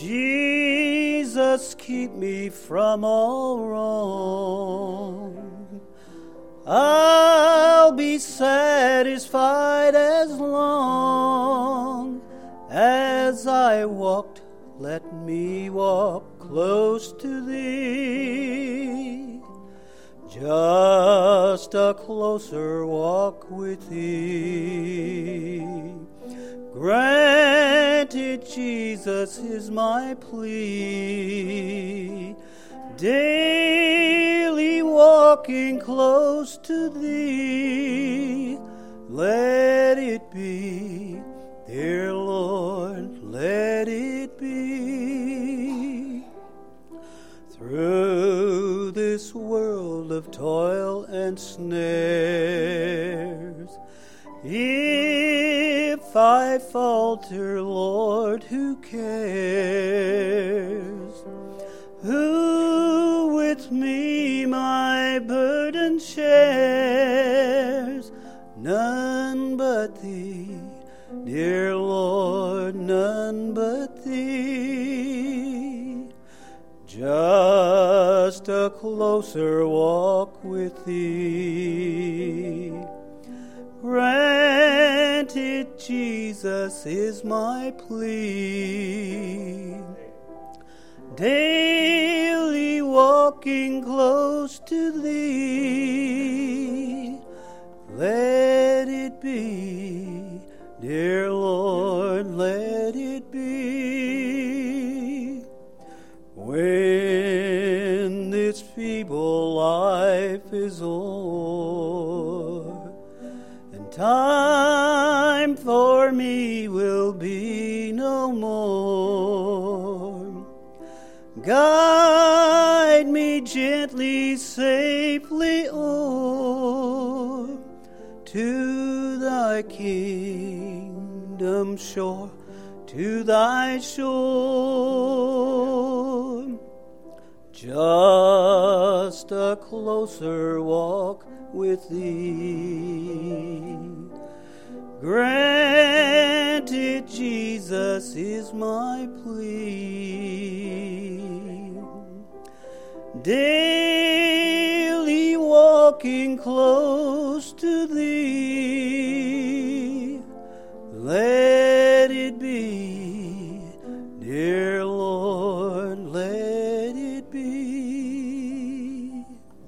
Jesus, keep me from all wrong. I'll be satisfied as long as I walked. Let me walk close to Thee. Just a closer walk with Thee. Granted, Jesus, is my plea. Daily walking close to Thee. Let it be, dear Lord, let it be. Through this world of toil and snares, if I falter, Lord, who cares? Who with me my burden shares? None but Thee, dear Lord, none but Thee. Just a closer walk with Thee. Granted, Jesus, is my plea. Daily walking close to Thee. Let it be, dear Lord, let it be. When this feeble life is o'er, and time for me will be no more, guide me gently, safely o'er to Thy kingdom shore, to Thy shore. Just a closer walk with Thee. Granted, Jesus, is my plea. Daily walking close to Thee. Let it be, dear Lord, let it be.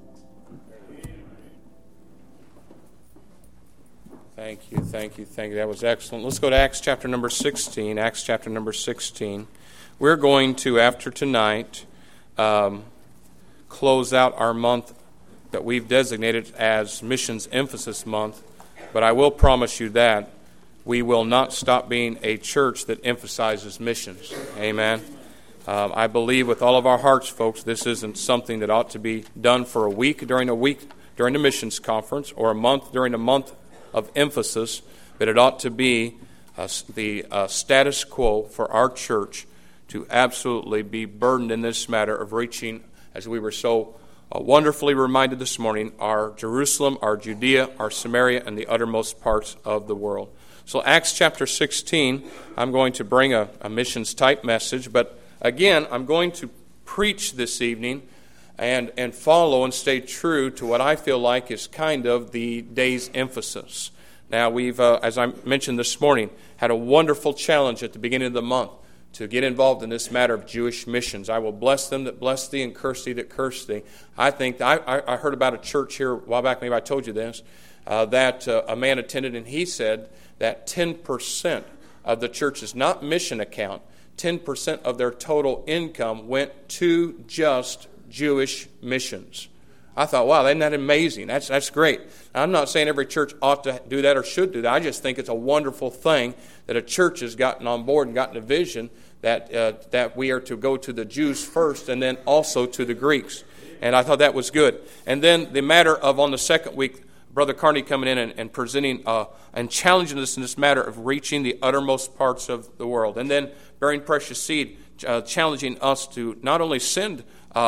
Thank you. That was excellent. Let's go to Acts chapter number 16. Acts chapter number 16. We're going to, after tonight, close out our month that we've designated as Missions Emphasis Month. But I will promise you that we will not stop being a church that emphasizes missions. Amen. I believe with all of our hearts, folks, this isn't something that ought to be done for a week during the missions conference, or a month during a month of emphasis, but it ought to be the status quo for our church to absolutely be burdened in this matter of reaching, as we were so wonderfully reminded this morning, our Jerusalem, our Judea, our Samaria, and the uttermost parts of the world. So Acts chapter 16, I'm going to bring a missions-type message, but again, I'm going to preach this evening and follow and stay true to what I feel like is kind of the day's emphasis. Now, we've, as I mentioned this morning, had a wonderful challenge at the beginning of the month to get involved in this matter of Jewish missions. I will bless them that bless thee and curse thee that curse thee. I think, I heard about a church here a while back, maybe I told you this, that a man attended, and he said that 10% of the church's, not mission account, 10% of their total income went to just Jewish missions. I thought, wow, isn't that amazing? That's great. I'm not saying every church ought to do that or should do that. I just think it's a wonderful thing that a church has gotten on board and gotten a vision that we are to go to the Jews first and then also to the Greeks. And I thought that was good. And then the matter of on the second week, Brother Carney coming in and presenting and challenging us in this matter of reaching the uttermost parts of the world. And then bearing precious seed, challenging us to not only send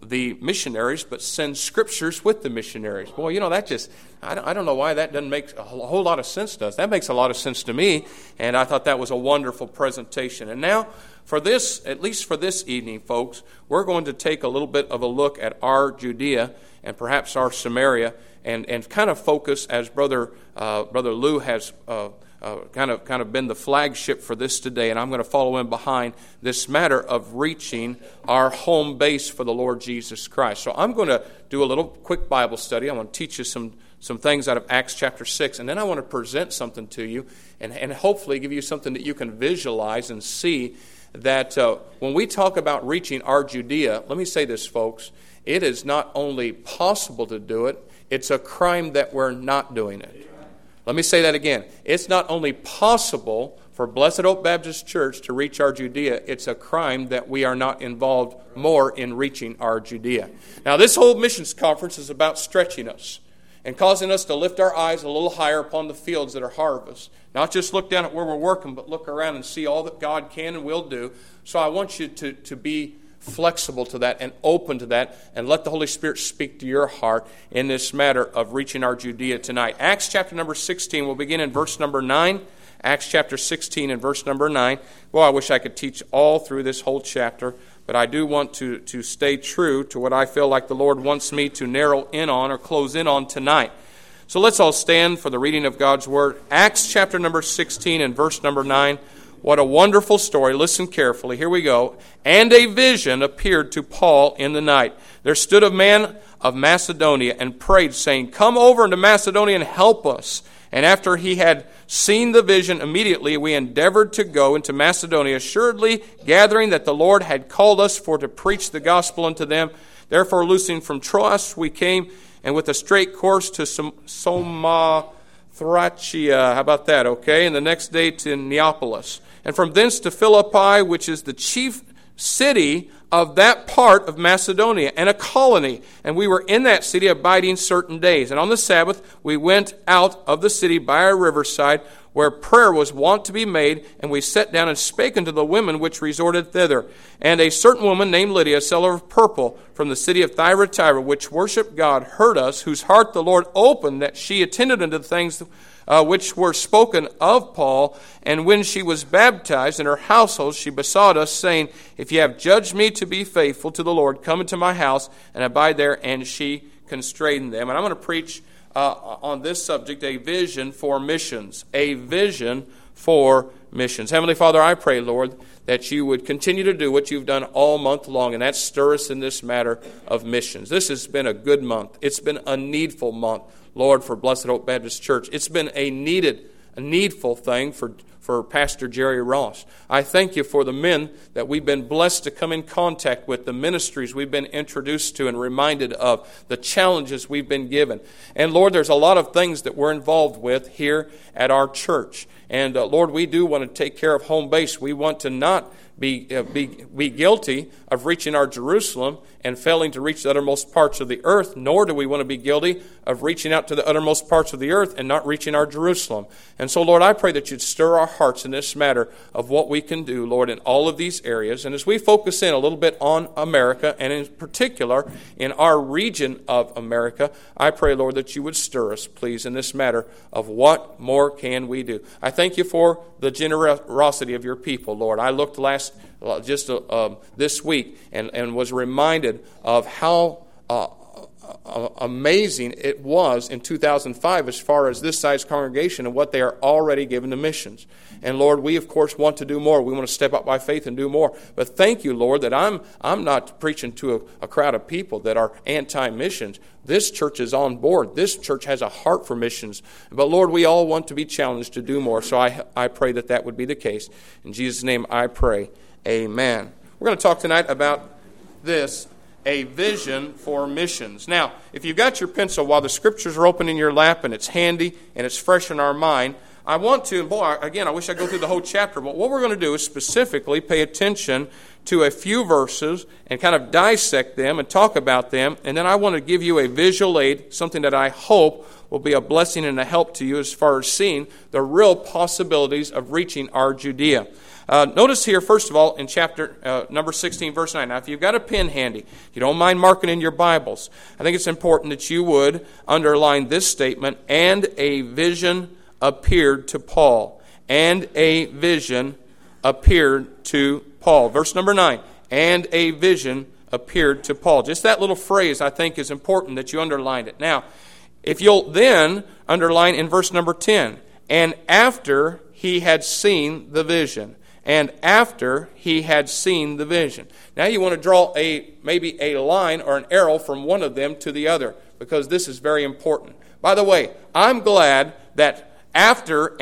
the missionaries, but send scriptures with the missionaries. Boy, that just, I don't know why that doesn't make a whole lot of sense to us. That makes a lot of sense to me, and I thought that was a wonderful presentation. And now, for this, at least for this evening, folks, we're going to take a little bit of a look at our Judea and perhaps our Samaria, and kind of focus, as Brother Lou has kind of been the flagship for this today, and I'm going to follow in behind this matter of reaching our home base for the Lord Jesus Christ. So I'm going to do a little quick Bible study. I'm going to teach you some things out of Acts chapter 6, and then I want to present something to you and hopefully give you something that you can visualize and see that when we talk about reaching our Judea, let me say this, folks, it is not only possible to do it, it's a crime that we're not doing it. Let me say that again. It's not only possible for Blessed Hope Baptist Church to reach our Judea, it's a crime that we are not involved more in reaching our Judea. Now, this whole missions conference is about stretching us and causing us to lift our eyes a little higher upon the fields that are harvest. Not just look down at where we're working, but look around and see all that God can and will do. So I want you to be flexible to that and open to that, and let the Holy Spirit speak to your heart in this matter of reaching our Judea tonight. Acts chapter number 16, we'll begin in verse number 9. Acts chapter 16 and verse number 9. Well, I wish I could teach all through this whole chapter, but I do want to stay true to what I feel like the Lord wants me to narrow in on or close in on tonight. So let's all stand for the reading of God's Word. Acts chapter number 16 and verse number 9. What a wonderful story. Listen carefully. Here we go. And a vision appeared to Paul in the night. There stood a man of Macedonia and prayed, saying, Come over into Macedonia and help us. And after he had seen the vision, immediately we endeavored to go into Macedonia, assuredly gathering that the Lord had called us for to preach the gospel unto them. Therefore, loosing from Troas, we came, and with a straight course to Samothracia. How about that, okay? And the next day to Neapolis. And from thence to Philippi, which is the chief city of that part of Macedonia, and a colony. And we were in that city abiding certain days. And on the Sabbath we went out of the city by a riverside, where prayer was wont to be made, and we sat down and spake unto the women which resorted thither. And a certain woman named Lydia, a seller of purple, from the city of Thyatira, which worshipped God, heard us, whose heart the Lord opened, that she attended unto the things which were spoken of Paul. And when she was baptized in her household, she besought us, saying, If ye have judged me to be faithful to the Lord, come into my house and abide there. And she constrained them. And I'm going to preach on this subject, a vision for missions. A vision for missions. Heavenly Father, I pray, Lord, that you would continue to do what you've done all month long, and that's stir us in this matter of missions. This has been a good month. It's been a needful month, Lord, for Blessed Hope Baptist Church. It's been a needful thing for Pastor Jerry Ross. I thank you for the men that we've been blessed to come in contact with, the ministries we've been introduced to and reminded of, the challenges we've been given. And Lord, there's a lot of things that we're involved with here at our church. And Lord, we do want to take care of home base. We want to not be guilty of reaching our Jerusalem and failing to reach the uttermost parts of the earth, nor do we want to be guilty of reaching out to the uttermost parts of the earth and not reaching our Jerusalem. And so, Lord, I pray that you'd stir our hearts in this matter of what we can do, Lord, in all of these areas. And as we focus in a little bit on America, and in particular in our region of America, I pray, Lord, that you would stir us, please, in this matter of what more can we do. I thank you for the generosity of your people, Lord. I looked this week and was reminded of how amazing it was in 2005 as far as this size congregation and what they are already given to missions. And Lord, we of course want to do more. We want to step up by faith and do more. But thank you, Lord, that I'm not preaching to a crowd of people that are anti-missions. This church is on board. This church has a heart for missions. But Lord, we all want to be challenged to do more. So I pray that would be the case. In Jesus' name I pray. Amen. We're going to talk tonight about this, a vision for missions. Now, if you've got your pencil, while the scriptures are open in your lap and it's handy and it's fresh in our mind, I want to, and boy, again, I wish I could go through the whole chapter, but what we're going to do is specifically pay attention to a few verses and kind of dissect them and talk about them, and then I want to give you a visual aid, something that I hope will be a blessing and a help to you as far as seeing the real possibilities of reaching our Judea. Notice here, first of all, in chapter number 16, verse 9. Now, if you've got a pen handy, if you don't mind marking in your Bibles, I think it's important that you would underline this statement, and a vision appeared to Paul. And a vision appeared to Paul. Verse number 9, and a vision appeared to Paul. Just that little phrase, I think, is important that you underline it. Now, if you'll then underline in verse number 10, and after he had seen the vision. And after he had seen the vision. Now you want to draw maybe a line or an arrow from one of them to the other, because this is very important. By the way, I'm glad that after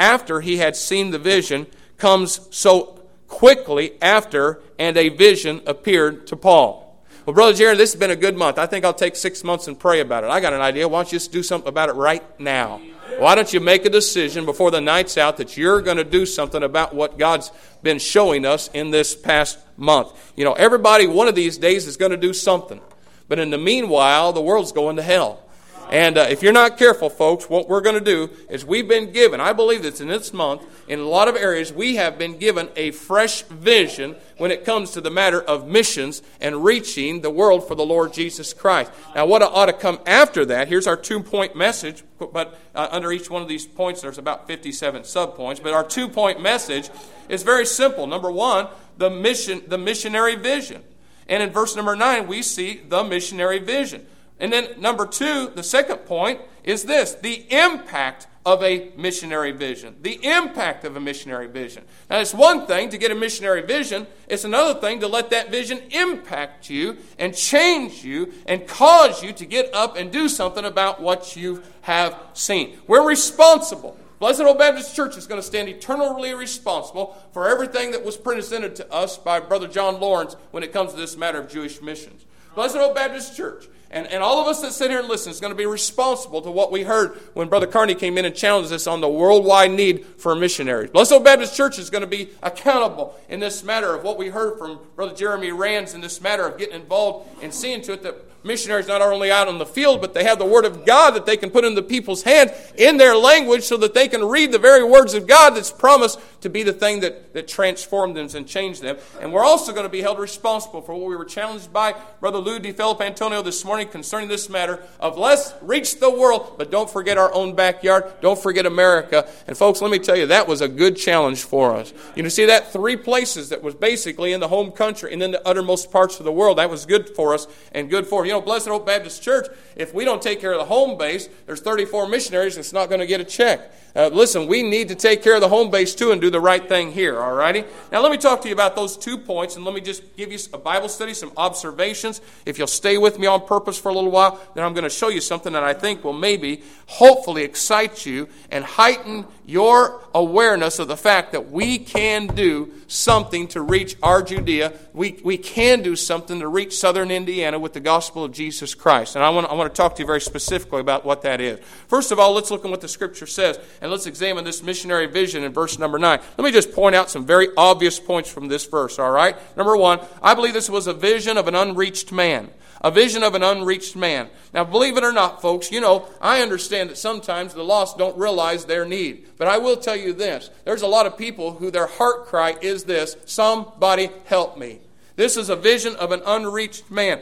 he had seen the vision comes so quickly after, and a vision appeared to Paul. Well, Brother Jerry, this has been a good month. I think I'll take 6 months and pray about it. I got an idea. Why don't you just do something about it right now? Why don't you make a decision before the night's out that you're going to do something about what God's been showing us in this past month? You know, everybody one of these days is going to do something. But in the meanwhile, the world's going to hell. And if you're not careful, folks, what we're going to do is we've been given, I believe that in this month, in a lot of areas, we have been given a fresh vision when it comes to the matter of missions and reaching the world for the Lord Jesus Christ. Now, what ought to come after that, here's our 2-point message, but under each one of these points, there's about 57 subpoints. But our 2-point message is very simple. Number 1, the missionary vision. And in verse number 9, we see the missionary vision. And then number 2, the second point, is this: the impact of a missionary vision. The impact of a missionary vision. Now, it's one thing to get a missionary vision. It's another thing to let that vision impact you and change you and cause you to get up and do something about what you have seen. We're responsible. Blessed Old Baptist Church is going to stand eternally responsible for everything that was presented to us by Brother John Lawrence when it comes to this matter of Jewish missions. Blessed Old Baptist Church. And all of us that sit here and listen is going to be responsible to what we heard when Brother Carney came in and challenged us on the worldwide need for missionaries. Blessed Old Baptist Church is going to be accountable in this matter of what we heard from Brother Jeremy Rands in this matter of getting involved and seeing to it that missionaries not only out on the field, but they have the Word of God that they can put in the people's hands in their language so that they can read the very words of God that's promised to be the thing that transformed them and changed them. And we're also going to be held responsible for what we were challenged by Brother Lou DeFilip Antonio this morning concerning this matter of let's reach the world, but don't forget our own backyard. Don't forget America. And folks, let me tell you, that was a good challenge for us. You know, see that 3 places that was basically in the home country and in the uttermost parts of the world. That was good for us and good for, Blessed Old Baptist Church, if we don't take care of the home base, there's 34 missionaries that's not going to get a check. Listen, we need to take care of the home base too and do the right thing here, all righty? Now let me talk to you about those 2 points, and let me just give you a Bible study, some observations. If you'll stay with me on purpose for a little while, then I'm going to show you something that I think will maybe, hopefully excite you and heighten your awareness of the fact that we can do something to reach our Judea. We can do something to reach southern Indiana with the gospel of Jesus Christ. And I want to talk to you very specifically about what that is. First of all, let's look at what the Scripture says, and let's examine this missionary vision in verse number 9. Let me just point out some very obvious points from this verse, all right? Number 1, I believe this was a vision of an unreached man. A vision of an unreached man. Now, believe it or not, folks, I understand that sometimes the lost don't realize their need. But I will tell you this. There's a lot of people who their heart cry is this: somebody help me. This is a vision of an unreached man.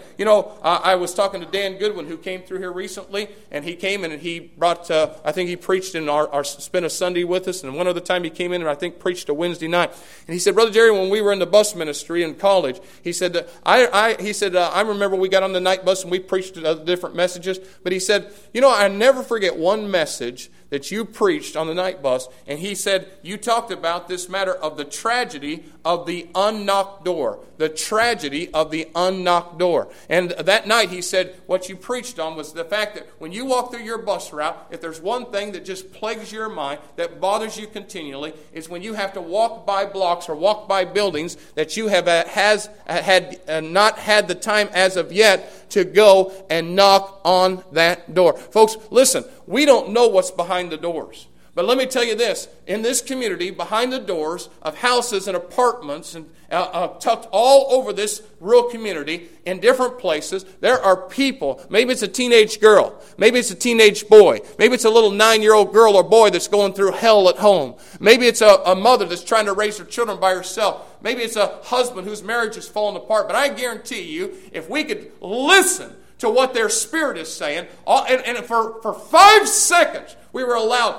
I was talking to Dan Goodwin, who came through here recently, and he came and he brought, I think he preached in spent a Sunday with us, and one other time he came in and I think preached a Wednesday night. And he said, Brother Jerry, when we were in the bus ministry in college, he said, I remember we got on the night bus and we preached different messages, but he said, I never forget one message that you preached on the night bus, and he said, you talked about this matter of the tragedy of the unknocked door. The tragedy of the unknocked door. And that night he said, what you preached on was the fact that when you walk through your bus route, if there's one thing that just plagues your mind, that bothers you continually, is when you have to walk by blocks or walk by buildings that you have not had the time as of yet to go and knock on that door. Folks, listen, we don't know what's behind the doors. But let me tell you this, in this community, behind the doors of houses and apartments and tucked all over this rural community in different places, there are people, maybe it's a teenage girl, maybe it's a teenage boy, maybe it's a little 9-year-old girl or boy that's going through hell at home. Maybe it's a mother that's trying to raise her children by herself. Maybe it's a husband whose marriage is falling apart. But I guarantee you, if we could listen to what their spirit is saying, and for 5 seconds we were allowed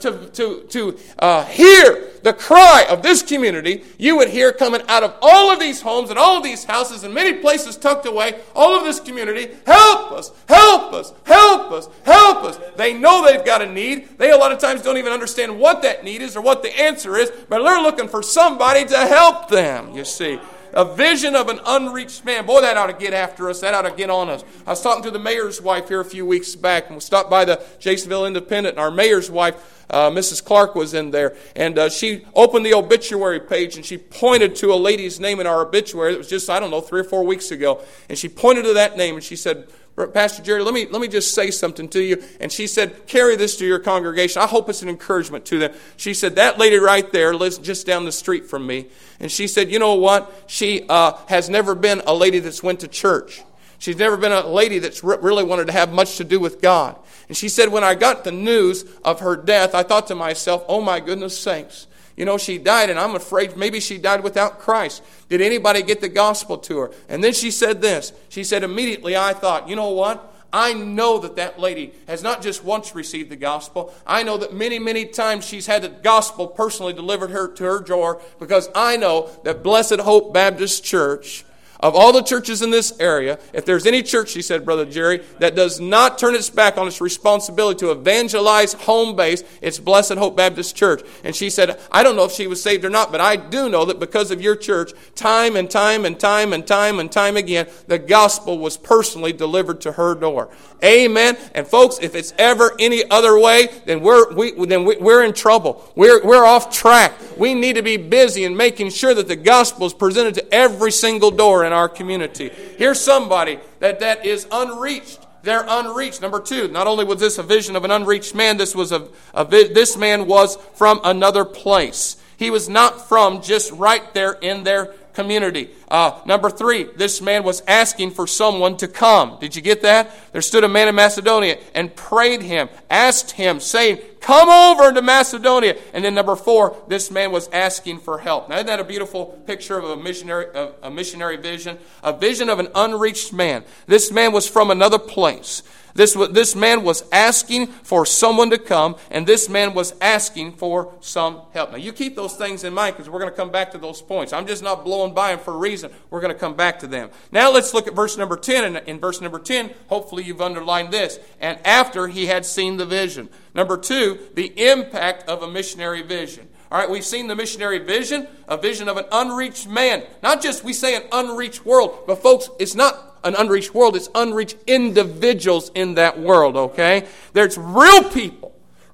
to hear the cry of this community, you would hear coming out of all of these homes and all of these houses and many places tucked away, all of this community, help us, help us, help us, help us. They know they've got a need. They a lot of times don't even understand what that need is or what the answer is, but they're looking for somebody to help them, you see. A vision of an unreached man. Boy, that ought to get after us. That ought to get on us. I was talking to the mayor's wife here a few weeks back, and we stopped by the Jasonville Independent, and our mayor's wife, Mrs. Clark, was in there. And she opened the obituary page, and she pointed to a lady's name in our obituary. It was just, 3 or 4 weeks ago. And she pointed to that name, and she said, Pastor Jerry, let me just say something to you. And she said, carry this to your congregation. I hope it's an encouragement to them. She said, that lady right there lives just down the street from me. And she said, you know what? She has never been a lady that's went to church. She's never been a lady that's really wanted to have much to do with God. And she said, when I got the news of her death, I thought to myself, oh my goodness sakes. You know, she died, and I'm afraid maybe she died without Christ. Did anybody get the gospel to her? And then she said this. She said, immediately I thought, you know what? I know that lady has not just once received the gospel. I know that many, many times she's had the gospel personally delivered to her door, because I know that Blessed Hope Baptist Church, of all the churches in this area, if there's any church, she said, Brother Jerry, that does not turn its back on its responsibility to evangelize home base, it's Blessed Hope Baptist Church. And she said, I don't know if she was saved or not, but I do know that because of your church, time and time and time and time and time again, the gospel was personally delivered to her door. Amen. And folks, if it's ever any other way, then we're in trouble. We're off track. We need to be busy in making sure that the gospel is presented to every single door in our community. Here's somebody that is unreached. They're unreached. Number 2, not only was this a vision of an unreached man, this man was from another place. He was not from just right there in their community. Number 3, this man was asking for someone to come. Did you get that? There stood a man in Macedonia and prayed him, asked him, saying, come over to Macedonia. And then number 4, this man was asking for help. Now, isn't that a beautiful picture of a missionary vision? A vision of an unreached man. This man was from another place. This man was asking for someone to come, and this man was asking for some help. Now, you keep those things in mind, because we're going to come back to those points. I'm just not blowing by them for a reason. We're going to come back to them. Now, let's look at verse number 10. And in verse number 10, hopefully you've underlined this. And after he had seen the vision. Number 2, the impact of a missionary vision. All right, we've seen the missionary vision, a vision of an unreached man. Not just we say an unreached world, but folks, it's not an unreached world, it's unreached individuals in that world, okay? There's real people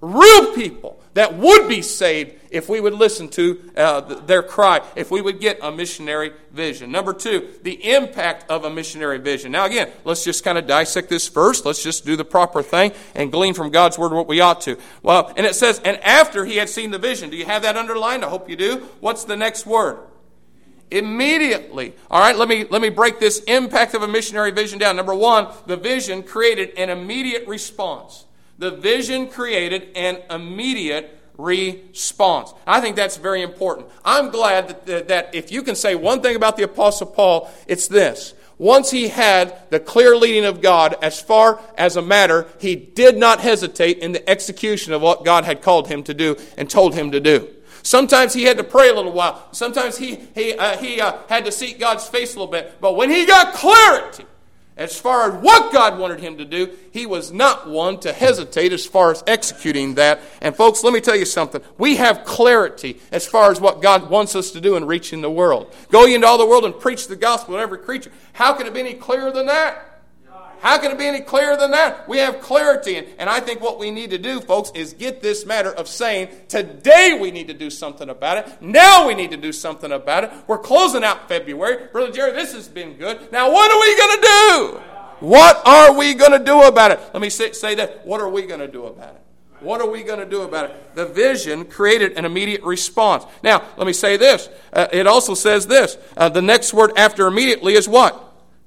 that would be saved if we would listen to their cry, if we would get a missionary vision. Number 2, the impact of a missionary vision. Now again, let's just kind of dissect this first. Let's just do the proper thing and glean from God's Word what we ought to. Well, and it says, and after he had seen the vision. Do you have that underlined? I hope you do. What's the next word? Immediately. All right, let me break this impact of a missionary vision down. Number 1, the vision created an immediate response. The vision created an immediate response. I think that's very important. I'm glad that if you can say one thing about the Apostle Paul, it's this. Once he had the clear leading of God as far as a matter, he did not hesitate in the execution of what God had called him to do and told him to do. Sometimes he had to pray a little while. Sometimes he had to seek God's face a little bit. But when he got clarity as far as what God wanted him to do, he was not one to hesitate as far as executing that. And folks, let me tell you something. We have clarity as far as what God wants us to do in reaching the world. Go ye into all the world and preach the gospel to every creature. How can it be any clearer than that? How can it be any clearer than that? We have clarity. And I think what we need to do, folks, is get this matter of saying, today we need to do something about it. Now we need to do something about it. We're closing out February. Brother Jerry, this has been good. Now what are we going to do? What are we going to do about it? Let me say that. What are we going to do about it? What are we going to do about it? The vision created an immediate response. Now, let me say this. It also says this. The next word after immediately is what?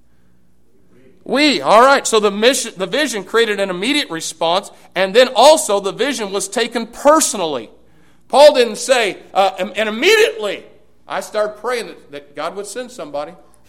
We. All right. So the vision created an immediate response, and then also the vision was taken personally. Paul didn't say, and immediately I started praying that God would send somebody.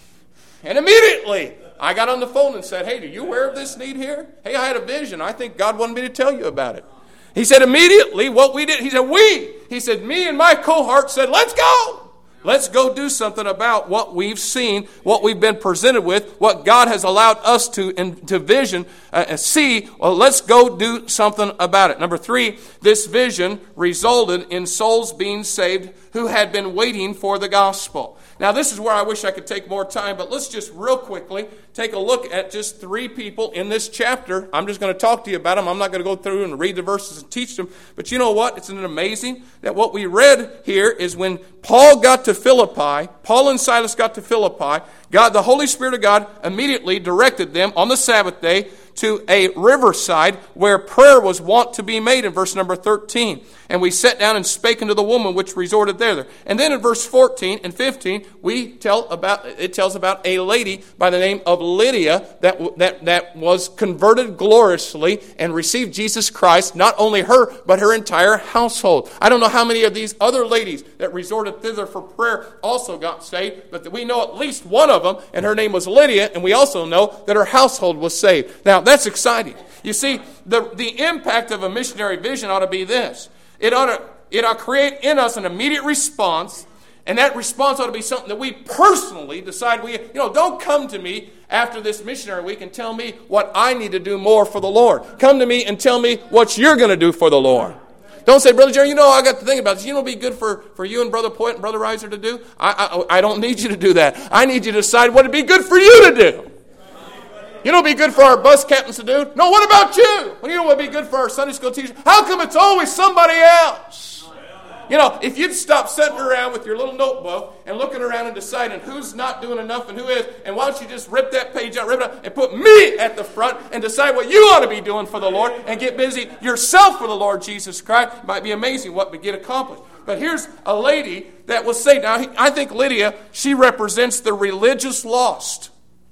And immediately I got on the phone and said, hey, are you aware of this need here? Hey, I had a vision. I think God wanted me to tell you about it. He said immediately what we did. He said we. He said me and my cohort said, let's go. Let's go do something about what we've seen, what we've been presented with, what God has allowed us to vision, see. Well, let's go do something about it. Number 3, this vision resulted in souls being saved who had been waiting for the gospel. Now, this is where I wish I could take more time, but let's just real quickly take a look at just 3 people in this chapter. I'm just going to talk to you about them. I'm not going to go through and read the verses and teach them. But you know what? It's amazing that what we read here is when Paul got to Philippi, Paul and Silas got to Philippi, God, the Holy Spirit of God immediately directed them on the Sabbath day to a riverside where prayer was wont to be made in verse number 13. And we sat down and spake unto the woman which resorted there. And then in verse 14 and 15, it tells about a lady by the name of Lydia that was converted gloriously and received Jesus Christ, not only her, but her entire household. I don't know how many of these other ladies that resorted thither for prayer also got saved, but we know at least one of them, and her name was Lydia, and we also know that her household was saved. Now, that's exciting. You see, the impact of a missionary vision ought to be this. It ought to create in us an immediate response, and that response ought to be something that we personally decide don't come to me after this missionary week and tell me what I need to do more for the Lord. Come to me and tell me what you're going to do for the Lord. Don't say, Brother Jerry, I got to think about this. What would be good for you and Brother Poit and Brother Reiser to do? I don't need you to do that. I need you to decide what would be good for you to do. You know what would be good for our bus captains to do? No, what about you? Well, you know what would be good for our Sunday school teachers? How come it's always somebody else? If you'd stop sitting around with your little notebook and looking around and deciding who's not doing enough and who is, and why don't you just rip that page out, and put me at the front and decide what you ought to be doing for the Lord and get busy yourself for the Lord Jesus Christ. It might be amazing what we get accomplished. But here's a lady that was saved. Now, I think Lydia, she represents the religious lost.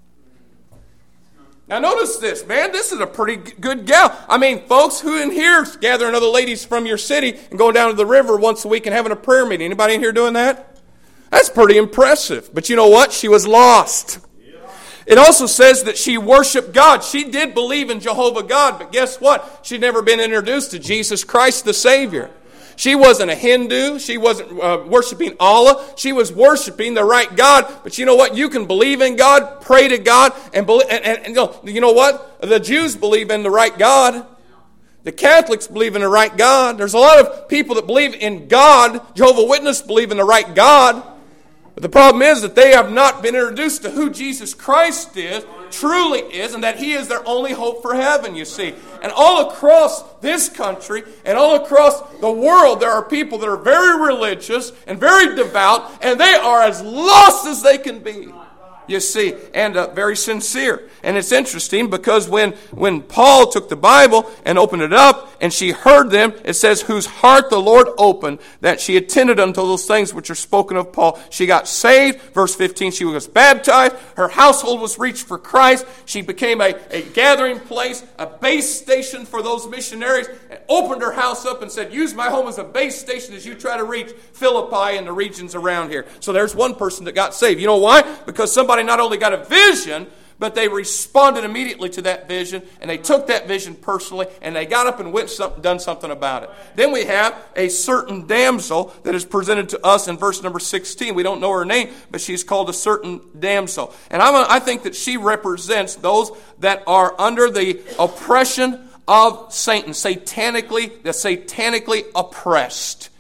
Now notice this, man. This is a pretty good gal. I mean, folks, who in here is gathering other ladies from your city and going down to the river once a week and having a prayer meeting? Anybody in here doing that? That's pretty impressive. But you know what? She was lost. It also says that she worshiped God. She did believe in Jehovah God, but guess what? She'd never been introduced to Jesus Christ the Savior. She wasn't a Hindu. She wasn't worshiping Allah. She was worshiping the right God. But you know what? You can believe in God, pray to God, and you know what? The Jews believe in the right God. The Catholics believe in the right God. There's a lot of people that believe in God. Jehovah's Witnesses believe in the right God. But the problem is that they have not been introduced to who Jesus Christ is, truly is, and that He is their only hope for heaven, you see. And all across this country and all across the world, there are people that are very religious and very devout, and they are as lost as they can be, you see, and very sincere. And it's interesting because when Paul took the Bible and opened it up and she heard them, it says, whose heart the Lord opened, that she attended unto those things which are spoken of Paul. She got saved. Verse 15, she was baptized. Her household was reached for Christ. She became a gathering place, a base station for those missionaries, and opened her house up and said, use my home as a base station as you try to reach Philippi and the regions around here. So there's one person that got saved. You know why? Because somebody not only got a vision, but they responded immediately to that vision, and they took that vision personally, and they got up and done something about it. Then we have a certain damsel that is presented to us in verse number 16. We don't know her name, but she's called a certain damsel. And I think that she represents those that are under the oppression of Satan, the satanically oppressed.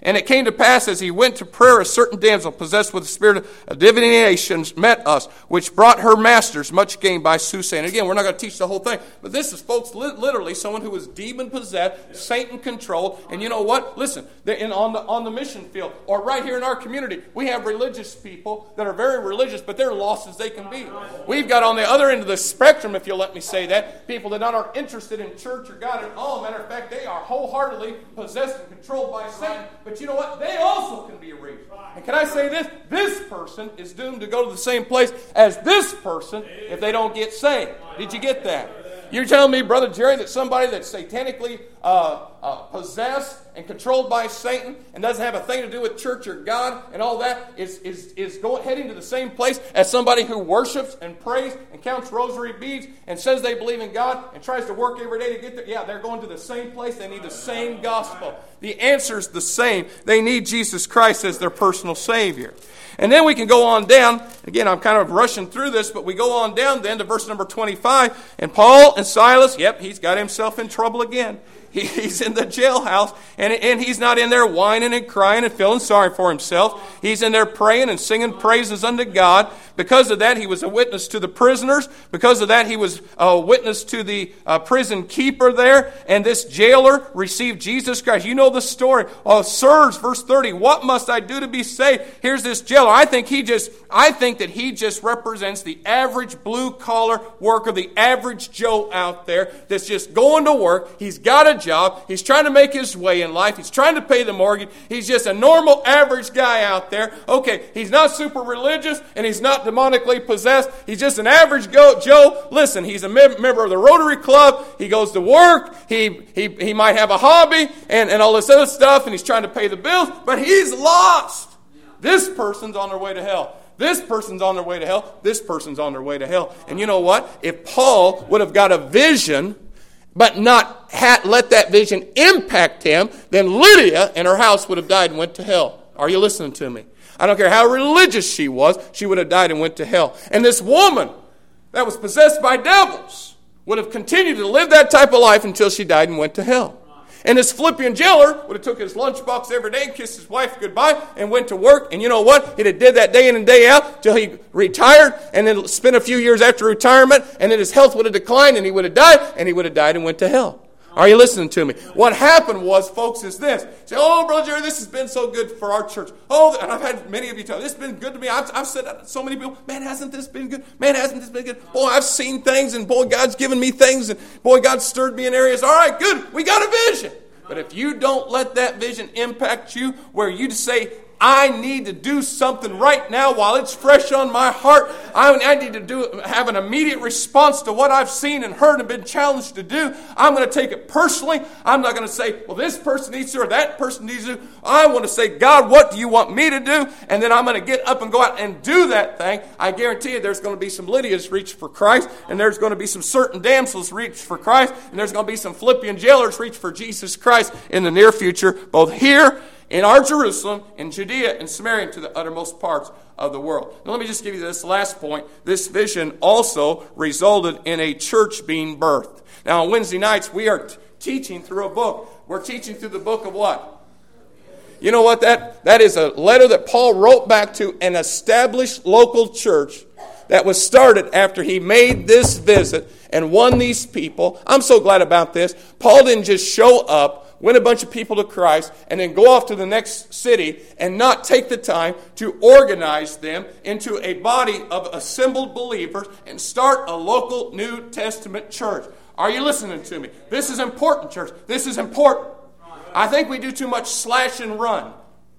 And it came to pass as he went to prayer, a certain damsel possessed with the spirit of divination met us, which brought her masters much gain by soothsaying. And again, we're not going to teach the whole thing, but this is, folks, literally someone who was demon-possessed, Satan-controlled. And you know what? Listen, on the mission field, or right here in our community, we have religious people that are very religious, but they're lost as they can be. We've got on the other end of the spectrum, if you'll let me say that, people that aren't interested in church or God at all. Matter of fact, they are wholeheartedly possessed and controlled by Satan. But you know what? They also can be reached. And can I say this? This person is doomed to go to the same place as this person if they don't get saved. Did you get that? You're telling me, Brother Jerry, that somebody that's satanically possessed and controlled by Satan and doesn't have a thing to do with church or God and all that is heading to the same place as somebody who worships and prays and counts rosary beads and says they believe in God and tries to work every day to get there? Yeah, they're going to the same place. They need the same gospel. The answer's the same. They need Jesus Christ as their personal Savior. And then we can go on down. Again, I'm kind of rushing through this, but we go on down then to verse number 25. And Paul and Silas, he's got himself in trouble again. He's in the jailhouse, and he's not in there whining and crying and feeling sorry for himself. He's in there praying and singing praises unto God. Because of that, he was a witness to the prisoners. Because of that, he was a witness to the prison keeper there. And this jailer received Jesus Christ. You know the story. Sirs, verse 30, what must I do to be saved? Here's this jailer. I think that he just represents the average blue-collar worker, the average Joe out there that's just going to work. He's got a job. He's trying to make his way in life. He's trying to pay the mortgage. He's just a normal, average guy out there. Okay, he's not super religious, and he's not demonically possessed. He's just an average Joe. Listen, he's a member of the Rotary Club. He goes to work. He might have a hobby and all this other stuff, and he's trying to pay the bills, but he's lost. This person's on their way to hell. This person's on their way to hell. This person's on their way to hell. And you know what? If Paul would have got a vision, but not let that vision impact him, then Lydia and her house would have died and went to hell. Are you listening to me? I don't care how religious she was, she would have died and went to hell. And this woman that was possessed by devils would have continued to live that type of life until she died and went to hell. And this Philippian jailer would have took his lunchbox every day and kissed his wife goodbye and went to work. And you know what? He'd have did that day in and day out till he retired, and then spent a few years after retirement, and then his health would have declined, and he would have died, and went to hell. Are you listening to me? What happened was, folks, is this. Say, oh, Brother Jerry, this has been so good for our church. Oh, and I've had many of you tell me, this has been good to me. I've said that to so many people, man, hasn't this been good? Man, hasn't this been good? Boy, I've seen things, and boy, God's given me things, and boy, God stirred me in areas. All right, good, we got a vision. But if you don't let that vision impact you, where you say, I need to do something right now while it's fresh on my heart. I need to have an immediate response to what I've seen and heard and been challenged to do. I'm going to take it personally. I'm not going to say, well, this person needs to or that person needs to. I want to say, God, what do you want me to do? And then I'm going to get up and go out and do that thing. I guarantee you there's going to be some Lydias reach for Christ, and there's going to be some certain damsels reach for Christ, and there's going to be some Philippian jailers reach for Jesus Christ in the near future, both here in our Jerusalem, in Judea, and Samaria, and to the uttermost parts of the world. Now let me just give you this last point. This vision also resulted in a church being birthed. Now on Wednesday nights, we are teaching through a book. We're teaching through the book of what? You know what? That is a letter that Paul wrote back to an established local church that was started after he made this visit and won these people. I'm so glad about this. Paul didn't just show up, win a bunch of people to Christ, and then go off to the next city and not take the time to organize them into a body of assembled believers and start a local New Testament church. Are you listening to me? This is important, church. This is important. I think we do too much slash and run.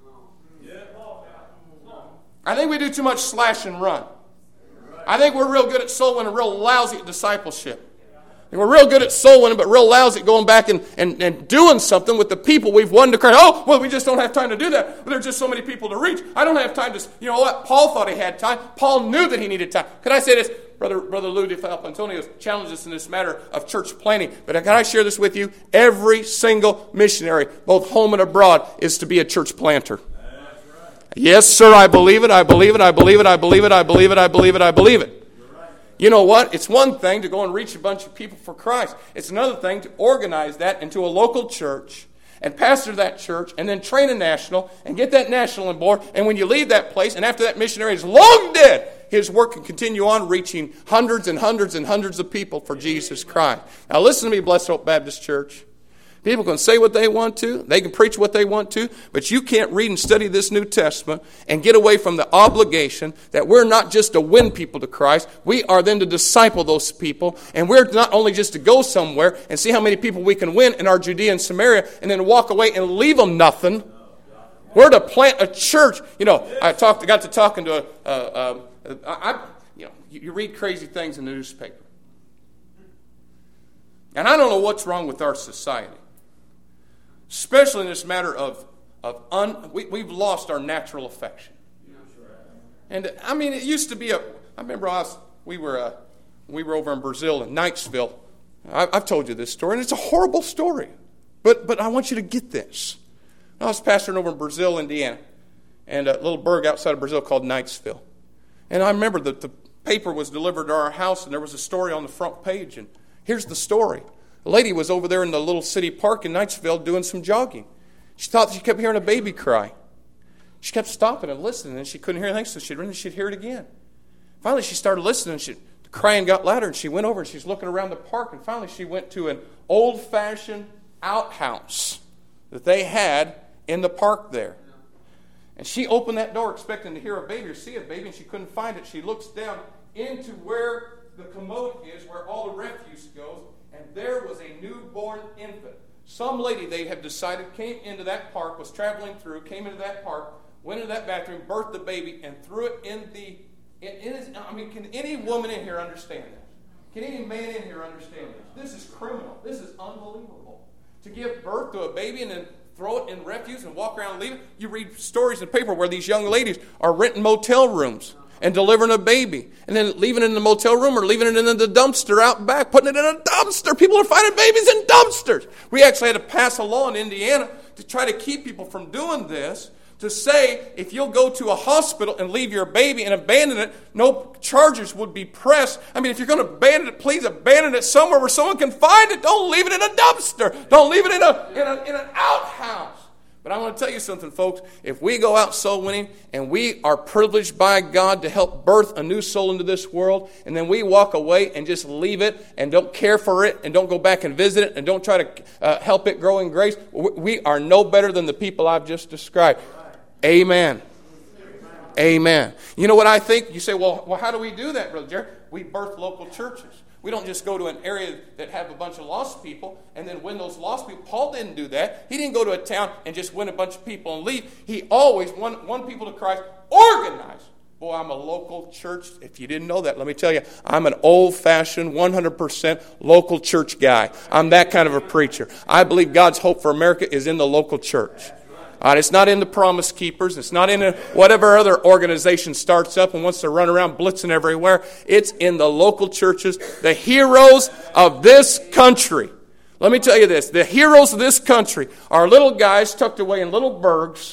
I think we do too much slash and run. I think we're real good at soul winning and real lousy at discipleship. And we're real good at soul winning, but real lousy at going back and doing something with the people we've won to Christ. Oh, well, we just don't have time to do that. There's just so many people to reach. I don't have time to... You know what? Paul thought he had time. Paul knew that he needed time. Could I say this? Brother Lou DeFalco Antonio challenged us in this matter of church planning. But can I share this with you? Every single missionary, both home and abroad, is to be a church planter. Yes, sir, I believe it. I believe it. I believe it. I believe it. I believe it. I believe it. I believe it. You know what? It's one thing to go and reach a bunch of people for Christ. It's another thing to organize that into a local church and pastor that church and then train a national and get that national on board. And when you leave that place and after that missionary is long dead, his work can continue on reaching hundreds and hundreds and hundreds of people for Jesus Christ. Now listen to me, Blessed Hope Baptist Church. People can say what they want to. They can preach what they want to. But you can't read and study this New Testament and get away from the obligation that we're not just to win people to Christ. We are then to disciple those people. And we're not only just to go somewhere and see how many people we can win in our Judea and Samaria and then walk away and leave them nothing. We're to plant a church. You know, got to talking to you read crazy things in the newspaper. And I don't know what's wrong with our society. Especially in this matter we've lost our natural affection. And I mean, it used to be I remember we were over in Brazil in Knightsville. I've told you this story, and it's a horrible story. But I want you to get this. I was pastoring over in Brazil, Indiana, and a little burg outside of Brazil called Knightsville. And I remember that the paper was delivered to our house, and there was a story on the front page. And here's the story. A lady was over there in the little city park in Knightsville doing some jogging. She thought she kept hearing a baby cry. She kept stopping and listening, and she couldn't hear anything, so she'd hear it again. Finally, she started listening, and the crying got louder, and she went over, and she's looking around the park, and finally she went to an old-fashioned outhouse that they had in the park there. And she opened that door expecting to hear a baby or see a baby, and she couldn't find it. She looks down into where the commode is, where all the refuse goes, and there was a newborn infant. Some lady, they have decided, came into that park, was traveling through, came into that park, went into that bathroom, birthed the baby, and threw it can any woman in here understand this? Can any man in here understand this? This is criminal. This is unbelievable. To give birth to a baby and then throw it in refuse and walk around and leave it. You read stories in the paper where these young ladies are renting motel rooms and delivering a baby, and then leaving it in the motel room or leaving it in the dumpster out back, putting it in a dumpster. People are finding babies in dumpsters. We actually had to pass a law in Indiana to try to keep people from doing this, to say if you'll go to a hospital and leave your baby and abandon it, no charges would be pressed. I mean, if you're going to abandon it, please abandon it somewhere where someone can find it. Don't leave it in a dumpster. Don't leave it in an outhouse. But I want to tell you something, folks. If we go out soul winning and we are privileged by God to help birth a new soul into this world, and then we walk away and just leave it and don't care for it and don't go back and visit it and don't try to help it grow in grace, we are no better than the people I've just described. Amen. Amen. You know what I think? You say, well, how do we do that, Brother Jerry? We birth local churches. We don't just go to an area that have a bunch of lost people and then win those lost people. Paul didn't do that. He didn't go to a town and just win a bunch of people and leave. He always won people to Christ, organized. Boy, I'm a local church. If you didn't know that, let me tell you, I'm an old-fashioned, 100% local church guy. I'm that kind of a preacher. I believe God's hope for America is in the local church. It's not in the Promise Keepers. It's not in whatever other organization starts up and wants to run around blitzing everywhere. It's in the local churches, the heroes of this country. Let me tell you this. The heroes of this country are little guys tucked away in little burgs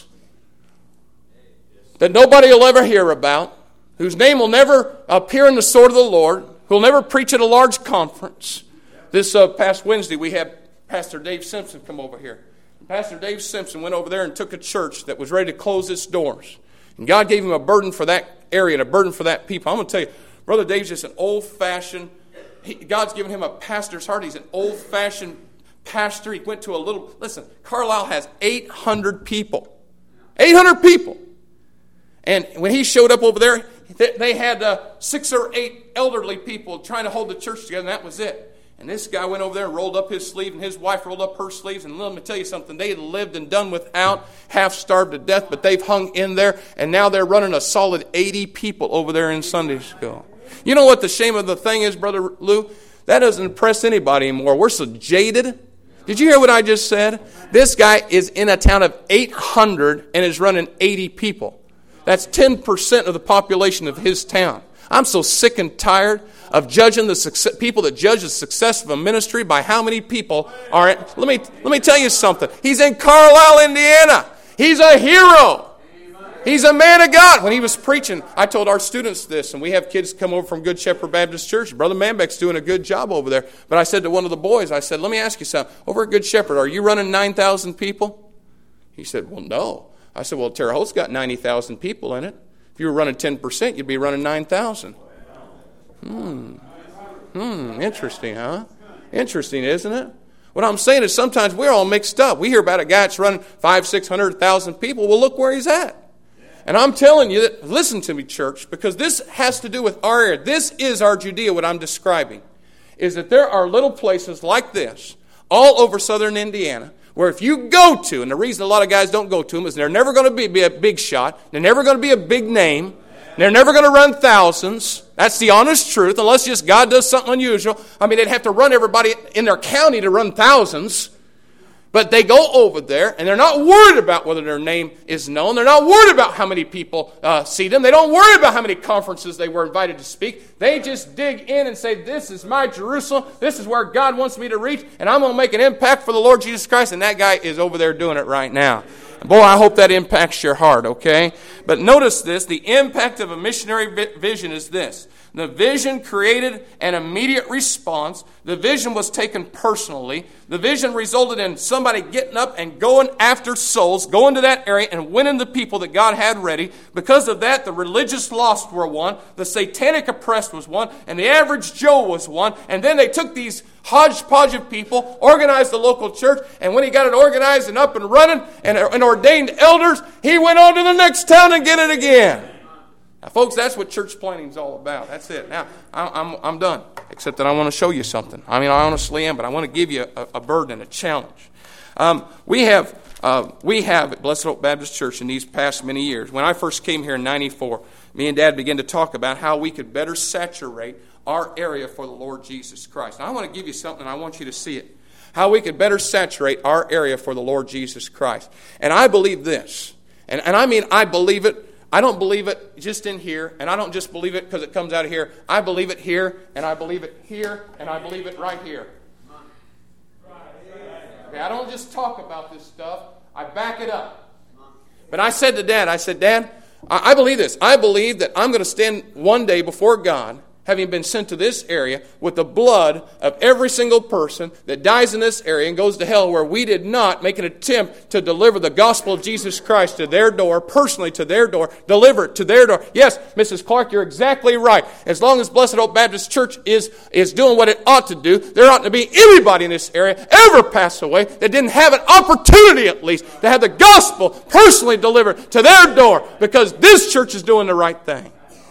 that nobody will ever hear about, whose name will never appear in the sword of the Lord, who will never preach at a large conference. This past Wednesday, we had Pastor Dave Simpson come over here. Pastor Dave Simpson went over there and took a church that was ready to close its doors. And God gave him a burden for that area and a burden for that people. I'm going to tell you, Brother Dave's just an old-fashioned, God's given him a pastor's heart. He's an old-fashioned pastor. He went to listen, Carlisle has 800 people. 800 people. And when he showed up over there, they had 6 or 8 elderly people trying to hold the church together, and that was it. And this guy went over there and rolled up his sleeve, and his wife rolled up her sleeves. And let me tell you something. They had lived and done without, half starved to death, but they've hung in there. And now they're running a solid 80 people over there in Sunday school. You know what the shame of the thing is, Brother Lou? That doesn't impress anybody anymore. We're so jaded. Did you hear what I just said? This guy is in a town of 800 and is running 80 people. That's 10% of the population of his town. I'm so sick and tired of judging the people that judge the success of a ministry by how many people are in. Let me tell you something. He's in Carlisle, Indiana. He's a hero. He's a man of God. When he was preaching, I told our students this, and we have kids come over from Good Shepherd Baptist Church. Brother Manbeck's doing a good job over there. But I said to one of the boys, I said, let me ask you something. Over at Good Shepherd, are you running 9,000 people? He said, well, no. I said, well, Terre Haute's got 90,000 people in it. If you were running 10%, you'd be running 9,000. Interesting, huh? Interesting, isn't it? What I'm saying is sometimes we're all mixed up. We hear about a guy that's running 500,000, 600,000 people. Well, look where he's at. And I'm telling you, that, listen to me, church, because this has to do with our area. This is our Judea, what I'm describing, is that there are little places like this all over southern Indiana where if you go to, and the reason a lot of guys don't go to them is they're never going to be a big shot, they're never going to be a big name, they're never going to run thousands. That's the honest truth, unless just God does something unusual. I mean, they'd have to run everybody in their county to run thousands. But they go over there, and they're not worried about whether their name is known. They're not worried about how many people see them. They don't worry about how many conferences they were invited to speak. They just dig in and say, this is my Jerusalem. This is where God wants me to reach, and I'm going to make an impact for the Lord Jesus Christ. And that guy is over there doing it right now. Boy, I hope that impacts your heart, okay? But notice this. The impact of a missionary vision is this. The vision created an immediate response. The vision was taken personally. The vision resulted in somebody getting up and going after souls, going to that area and winning the people that God had ready. Because of that, the religious lost were won, the satanic oppressed was won, and the average Joe was won. And then they took these hodgepodge of people, organized the local church, and when he got it organized and up and running and ordained elders, he went on to the next town and get it again. Now, folks, that's what church planning is all about. That's it. Now, I'm done, except that I want to show you something. I mean, I honestly am, but I want to give you a burden, a challenge. We have at Blessed Hope Baptist Church in these past many years, when I first came here in 94, me and Dad began to talk about how we could better saturate our area for the Lord Jesus Christ. Now, I want to give you something, and I want you to see it. How we could better saturate our area for the Lord Jesus Christ. And I believe this. And I mean, I believe it. I don't believe it just in here, and I don't just believe it because it comes out of here. I believe it here, and I believe it here, and I believe it right here. Okay, I don't just talk about this stuff. I back it up. But I said to Dad, Dad, I believe this. I believe that I'm going to stand one day before God, having been sent to this area with the blood of every single person that dies in this area and goes to hell where we did not make an attempt to deliver the gospel of Jesus Christ to their door, personally to their door, deliver it to their door. Yes, Mrs. Clark, you're exactly right. As long as Blessed Hope Baptist Church is doing what it ought to do, there ought to be anybody in this area ever pass away that didn't have an opportunity at least to have the gospel personally delivered to their door, because this church is doing the right thing.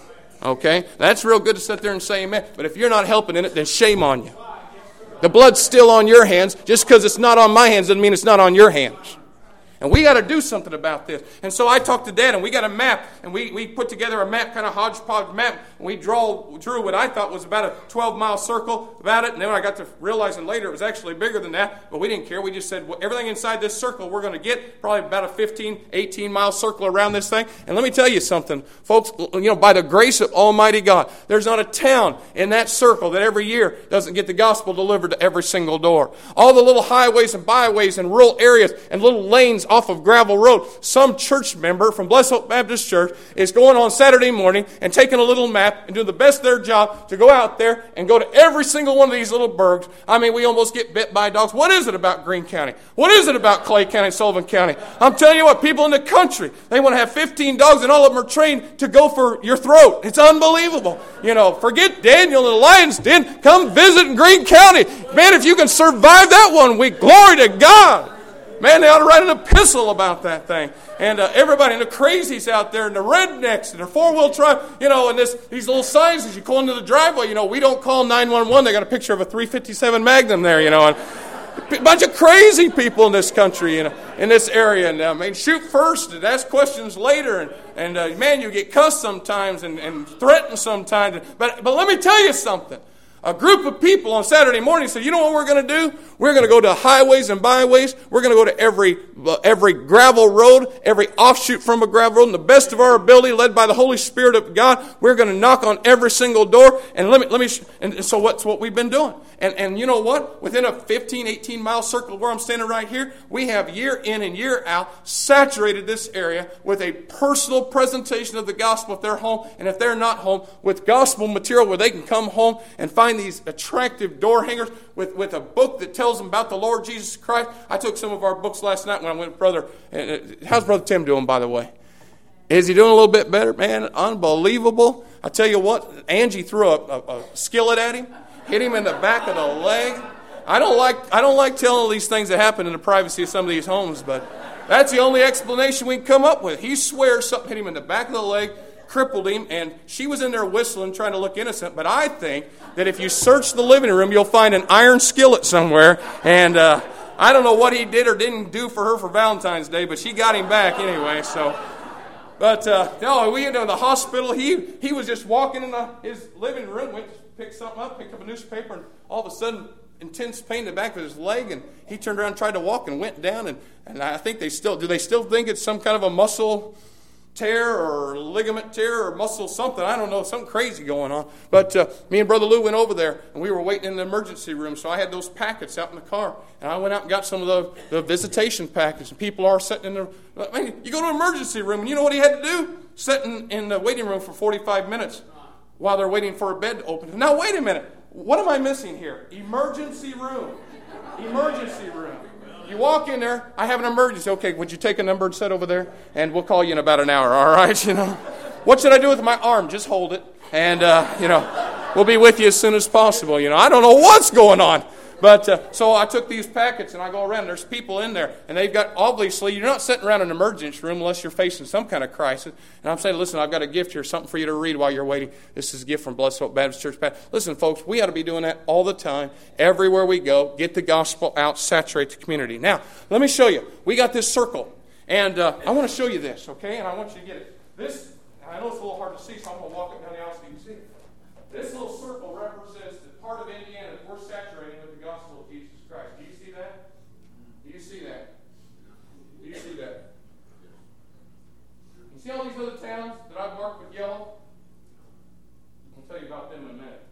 Okay? That's real good to sit there and say amen. But if you're not helping in it, then shame on you. The blood's still on your hands. Just because it's not on my hands doesn't mean it's not on your hands. And we got to do something about this. And so I talked to Dad, and we got a map, and we put together a map, kind of hodgepodge map, and we drew what I thought was about a 12-mile circle about it, and then I got to realizing later it was actually bigger than that, but we didn't care. We just said, well, everything inside this circle we're going to get, probably about a 15, 18-mile circle around this thing. And let me tell you something, folks, by the grace of Almighty God, there's not a town in that circle that every year doesn't get the gospel delivered to every single door. All the little highways and byways and rural areas and little lanes off of gravel road. Some church member from Blessed Hope Baptist Church is going on Saturday morning and taking a little map and doing the best of their job to go out there and go to every single one of these little burgs. I mean, we almost get bit by dogs. What is it about Greene County? What is it about Clay County, Sullivan County? I'm telling you what, people in the country, they want to have 15 dogs and all of them are trained to go for your throat. It's unbelievable. Forget Daniel and the Lion's Den. Come visit in Greene County. Man, if you can survive that one week, glory to God. Man, they ought to write an epistle about that thing. And everybody, and the crazies out there, and the rednecks, and the four-wheel drive, and these little signs as you go into the driveway, we don't call 911. They got a picture of a 357 Magnum there, and a bunch of crazy people in this country, in this area. And shoot first and ask questions later. And man, you get cussed sometimes and threatened sometimes. But let me tell you something. a group of people on Saturday morning said, you know what we're going to do? We're going to go to highways and byways. We're going to go to every gravel road, every offshoot from a gravel road, and the best of our ability, led by the Holy Spirit of God, we're going to knock on every single door. And so what's what we've been doing? And you know what? Within a 15, 18-mile circle where I'm standing right here, we have year in and year out saturated this area with a personal presentation of the gospel if they're home, and if they're not home, with gospel material where they can come home and find these attractive door hangers with a book that tells them about the Lord Jesus Christ. I took some of our books last night when I went with Brother. How's Brother Tim doing, by the way? Is he doing a little bit better? Man, unbelievable. I tell you what, Angie threw a skillet at him, hit him in the back of the leg. I don't like telling these things that happen in the privacy of some of these homes, but that's the only explanation we can come up with. He swears something hit him in the back of the leg, crippled him, and she was in there whistling, trying to look innocent. But I think that if you search the living room, you'll find an iron skillet somewhere. And I don't know what he did or didn't do for her for Valentine's Day, but she got him back anyway. So, but no, we went to the hospital. He was just walking in his living room, went to pick something up, picked up a newspaper, and all of a sudden, intense pain in the back of his leg, and he turned around and tried to walk and went down. And I think they still think it's some kind of a muscle tear or ligament tear or muscle something. I don't know, something crazy going on. But me and Brother Lou went over there, and we were waiting in the emergency room, so I had those packets out in the car. And I went out and got some of the visitation packets, and people are sitting in there. I mean, you go to an emergency room, and you know what he had to do? Sit in the waiting room for 45 minutes while they're waiting for a bed to open. Now, wait a minute. What am I missing here? Emergency room. Emergency room. You walk in there, I have an emergency. Okay, would you take a number and sit over there? And we'll call you in about an hour, all right? You know, what should I do with my arm? Just hold it. And, we'll be with you as soon as possible. I don't know what's going on. But so I took these packets and I go around. There's people in there, and they've got, obviously, you're not sitting around an emergency room unless you're facing some kind of crisis. And I'm saying, listen, I've got a gift here, something for you to read while you're waiting. This is a gift from Blessed Hope Baptist Church. Listen, folks, we ought to be doing that all the time, everywhere we go. Get the gospel out, saturate the community. Now, let me show you. We got this circle, and I want to show you this, okay? And I want you to get it. This, I know it's a little hard to see, so I'm going to walk it down the aisle so you can see it. This little circle represents the part of Indiana that we're saturating with the gospel of Jesus Christ. Do you see that? Do you see that? Do you see that? You see all these other towns that I've marked with yellow? I'll tell you about them in a minute.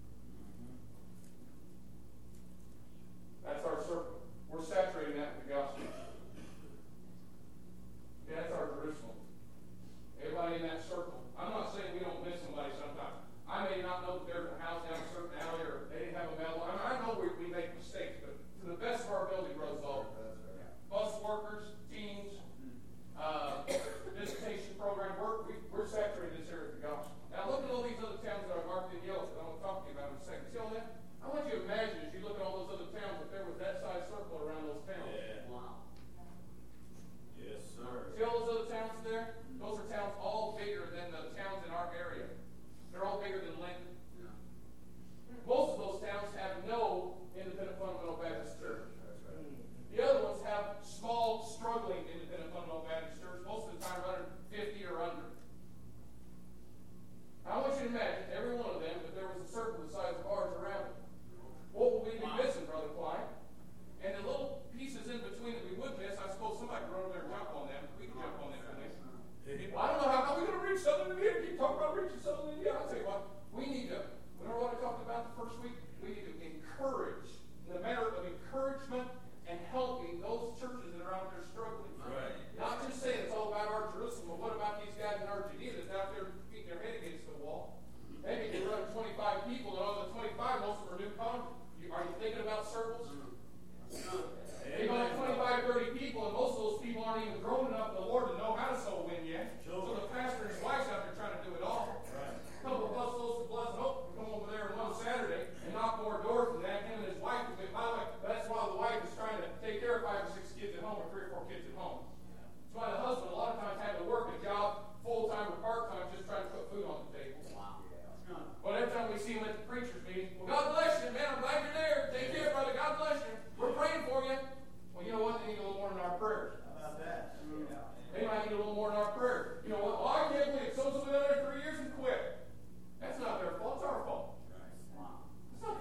That's our circle. We're saturating that with the gospel. That's our Jerusalem. Everybody in that circle. I'm not saying we don't miss somebody sometimes. I may not know that there's a house down a certain alley or they didn't have a mail. I know we make mistakes, but to the best of our ability, Brother Saul, bus workers, teens, visitation program, we're saturating this area with the gospel. Now look at all these other towns that are marked in yellow that I'm going to talk to you about in a second. See all that? I want you to imagine as you look at all those other towns that there was that size circle around those towns. Yeah. Wow. Yes, sir. See all those other towns there? Those are towns all bigger than the towns in our area. They're all bigger than Lincoln. Yeah. Most of those towns have no independent fundamental Baptist church. Right. The other ones have small, struggling independent fundamental Baptist church, most of the time running 50 or under. I want you to imagine every one of them, if there was a circle the size of ours around it. What would we be missing, Brother Clyde? And the little pieces in between that we would miss, I suppose somebody could run over there and jump on them. We can jump on them. Well, I don't know how we're going to reach Southern Indiana. Keep talking about reaching Southern Indiana. I'll tell you what, we need to, remember what I talked about the first week? We need to encourage, in the matter of encouragement and helping those churches that are out there struggling. Right. Not just saying it's all about our Jerusalem, but what about these guys in Argentina that's out there beating their head against the wall? Maybe they run 25 people, and out of the 25, most of them are new converts. Are you thinking about circles? They might have 25, 30 people, and most of those people aren't even grown enough in the Lord to know how to sow win yet. So the pastor and his wife's out there trying to do it all. Right. A couple of us, those to Blessed Hope, come over there one Saturday and knock more doors than that. Him and his wife have been, by the way, that's why the wife is trying to take care of 5 or 6 kids at home or 3 or 4 kids at home. That's why the husband a lot of times had to work a job, full-time or part-time, just trying to put food on the table. Wow. But every time we see him at the preacher's meeting, well, God bless you, man. I'm glad you're there. Take care, brother. God bless you. We're praying for you. Well, you know what? They need a little more in our prayers. How about that? They might need a little more in our prayers. You know what? Oh, I can't believe so-and-so been there 3 years and quit. That's not their fault. It's our fault. It's not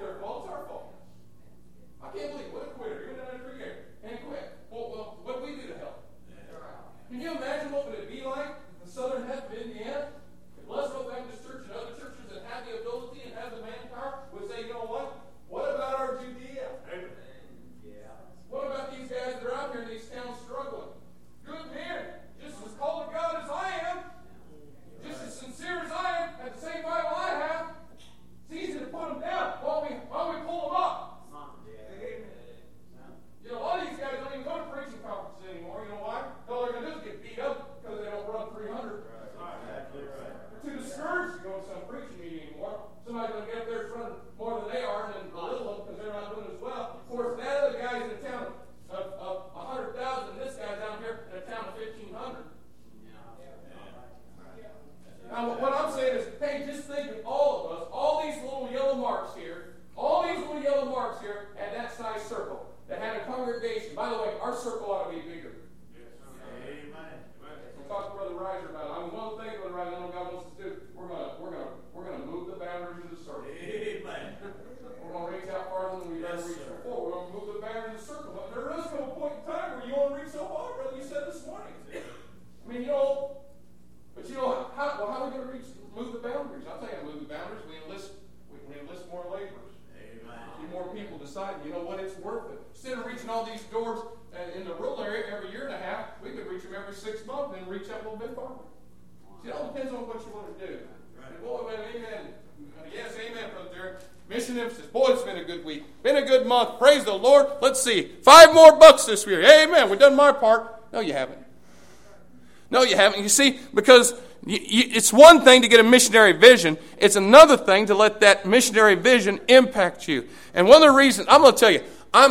have the manpower would say, you know what about our Judea? What about these guys that are out here in these towns struggling? Good men, just as called to God as I am, just as sincere as I am, have the same Bible I have. It's easy to put them down. Why don't we pull them up? You know, a lot of these guys don't even go to preaching conferences anymore. You know why? All they're going to do is get beat up because they don't run 300. They're too discouraged to go to some preaching meeting anymore. Somebody's going to get up there running more than they are and then belittle them because they're not doing as well. Of course, that other guy's in a town of 100,000, and this guy's down here in a town of 1,500. Now, what I'm saying is, hey, just think of all of us, all these little yellow marks here, had that size circle that had a congregation. By the way, our circle ought to be bigger. Amen. We'll talk to Brother Reiser about it. I mean, one of the things Brother Reiser, I know God wants us to do, we're gonna move the boundaries of the circle. Amen. We're gonna reach out farther than we've ever reached before. We're gonna move the boundaries of the circle. But there is come a point in time where you want to reach so far, brother. You said this morning. I mean, how are we going to move the boundaries? I'll tell you how to move the boundaries. We enlist more laborers. Amen. More people decide, you know what, it's worth it. Instead of reaching all these doors in the rural area every year and a half, we could reach them every 6 months and reach out a little bit farther. See, it all depends on what you want to do. Right. Boy, amen. Yes, amen, Brother Jerry. Mission emphasis. Boy, it's been a good week. Been a good month. Praise the Lord. Let's see. $5 more this year. Amen. We've done my part. No, you haven't. You see, because it's one thing to get a missionary vision. It's another thing to let that missionary vision impact you. And one of the reasons, I'm going to tell you,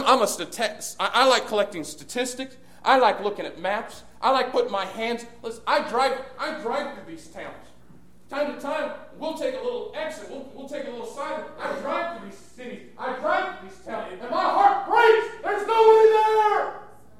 I like collecting statistics. I like looking at maps. I like putting my hands. Listen, I drive through these towns. Time to time, we'll take a little exit. We'll take a little side. I drive through these cities. I drive through these towns. And my heart breaks. There's nobody there.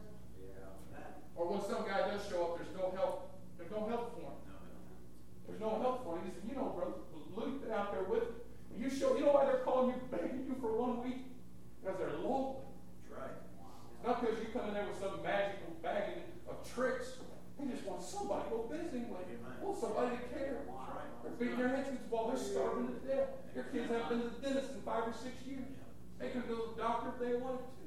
Or when some guy does show up, there's no help. There's no help for him. There's no help for him. He said, you know, brother, Luke out there with me. You know why they're calling you, begging you for 1 week? Because they're lonely. That's right. Not because you come in there with some magical bagging of tricks. They just want somebody to go visiting with you. Want somebody to care. They're beating their heads against the wall. They're starving to death. Their kids haven't been to the dentist in 5 or 6 years. They can go to the doctor if they wanted to.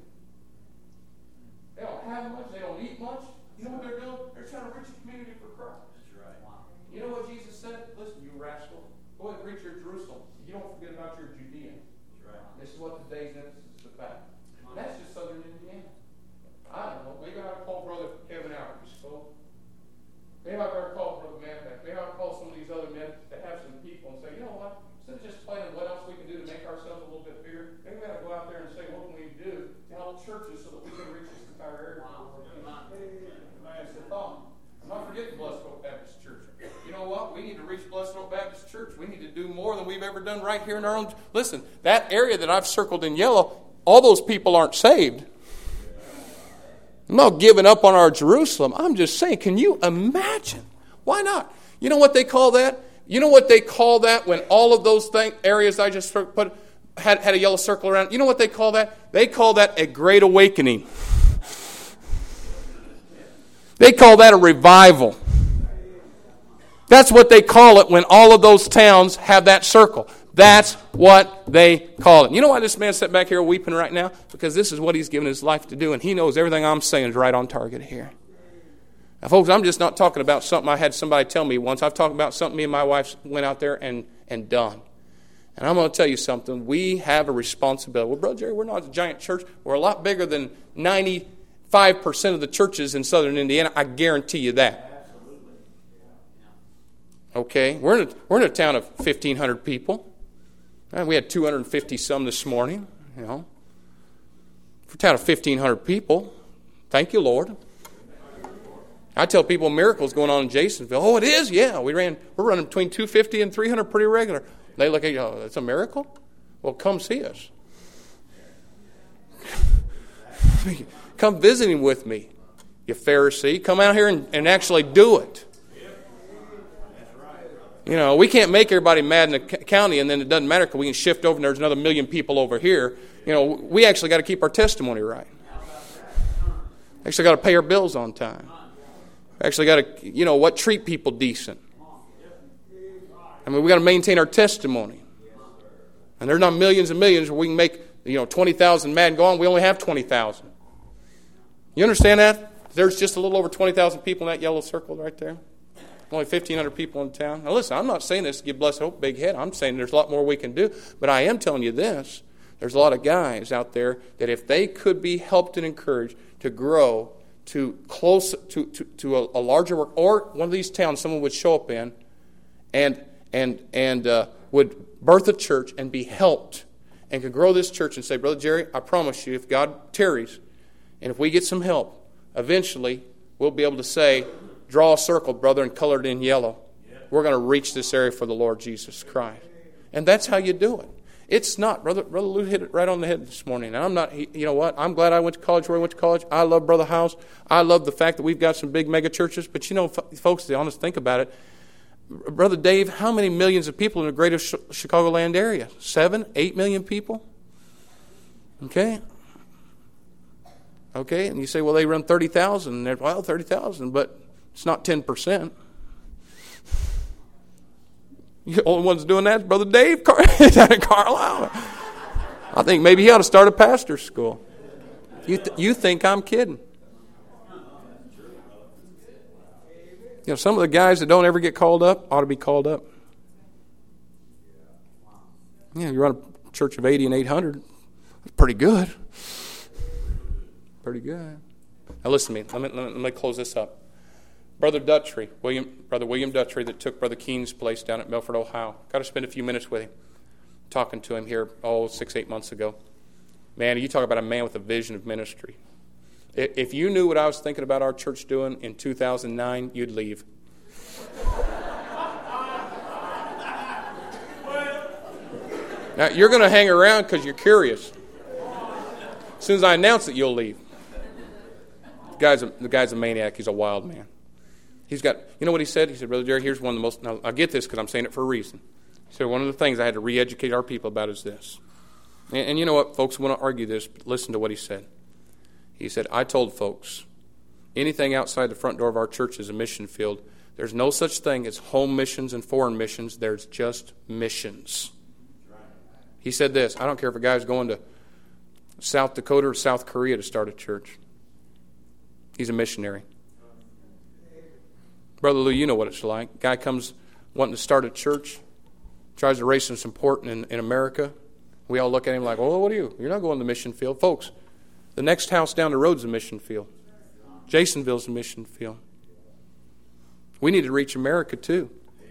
They don't have much. They don't eat much. You know what they're doing? They're trying to reach the community for Christ. That's right. You know what Jesus said? Listen, you rascal. Go ahead and reach your Jerusalem. You don't forget about your Judea. That's right. This is what today's emphasis is about. And that's just southern Indiana. I don't know. Maybe I ought to call Brother Kevin out. You spoke. Maybe I better call Brother Manpack. Maybe I ought to call some of these other men that have some people and say, you know what? Instead of just planning what else we can do to make ourselves a little bit bigger, maybe we ought to go out there and say, what can we do to help churches so that we can reach this entire area? That's the thought. I'm not forgetting Blessed Hope Baptist Church. You know what? We need to reach Blessed Hope Baptist Church. We need to do more than we've ever done right here in our own. Listen, that area that I've circled in yellow, all those people aren't saved. I'm not giving up on our Jerusalem. I'm just saying, can you imagine? Why not? You know what they call that? You know what they call that when all of those areas I just put had a yellow circle around? You know what they call that? They call that a great awakening. They call that a revival. That's what they call it when all of those towns have that circle. That's what they call it. You know why this man's sitting back here weeping right now? Because this is what he's given his life to do, and he knows everything I'm saying is right on target here. Now, folks, I'm just not talking about something I had somebody tell me once. I've talked about something me and my wife went out there and done. And I'm going to tell you something. We have a responsibility. Well, Brother Jerry, we're not a giant church. We're a lot bigger than 95% of the churches in southern Indiana. I guarantee you that. Okay, we're in a town of 1,500 people. We had 250 some this morning. You know, for a town of 1,500 people, thank you, Lord. I tell people miracles going on in Jasonville. Oh, it is? Yeah, we're running between 250 and 300 pretty regular. They look at you, oh, that's a miracle? Well, come see us. Come visiting with me, you Pharisee. Come out here and actually do it. You know, we can't make everybody mad in the county and then it doesn't matter because we can shift over and there's another 1 million people over here. You know, we actually got to keep our testimony right. Actually got to pay our bills on time. Actually got to, treat people decent. I mean, we got to maintain our testimony. And there's not millions and millions where we can make 20,000 mad and go on. We only have 20,000. You understand that? There's just a little over 20,000 people in that yellow circle right there. Only 1,500 people in town. Now listen, I'm not saying this to give Blessed Hope a big head. I'm saying there's a lot more we can do. But I am telling you this. There's a lot of guys out there that if they could be helped and encouraged to grow to close to a larger work, or one of these towns someone would show up in and would birth a church and be helped and could grow this church and say, Brother Jerry, I promise you, if God tarries and if we get some help, eventually we'll be able to say, draw a circle, brother, and color it in yellow. We're going to reach this area for the Lord Jesus Christ. And that's how you do it. It's not, Brother Lou hit it right on the head this morning. And I'm not, you know what, I'm glad I went to college where I went to college. I love Brother House. I love the fact that we've got some big mega churches. But folks, to be honest, think about it. Brother Dave, how many millions of people in the greater Chicagoland area? 7, 8 million people? Okay. And you say, well, they run 30,000. Well, 30,000, but it's not 10%. The only one's doing that is Brother Dave down in Carlisle. I think maybe he ought to start a pastor's school. You think I'm kidding. Some of the guys that don't ever get called up ought to be called up. You run a church of 80 and 800. That's pretty good. Pretty good. Now listen to me. Let me close this up. Brother William Dutry, that took Brother Keene's place down at Milford, Ohio. Got to spend a few minutes with him, talking to him here 6-8 months ago. Man, you talk about a man with a vision of ministry. If you knew what I was thinking about our church doing in 2009, you'd leave. Now, you're going to hang around because you're curious. As soon as I announce it, you'll leave. The guy's a maniac. He's a wild man. He's got, you know what he said? He said, Brother Jerry, here's one of the most, now I get this because I'm saying it for a reason. He said, one of the things I had to re-educate our people about is this. And you know what, folks want to argue this, but listen to what he said. He said, I told folks, anything outside the front door of our church is a mission field. There's no such thing as home missions and foreign missions. There's just missions. He said this, I don't care if a guy's going to South Dakota or South Korea to start a church. He's a missionary. Brother Lou, you know what it's like. Guy comes wanting to start a church, tries to raise some support in America. We all look at him like, oh, what are you? You're not going to the mission field. Folks, the next house down the road is a mission field. Jasonville's a mission field. We need to reach America too.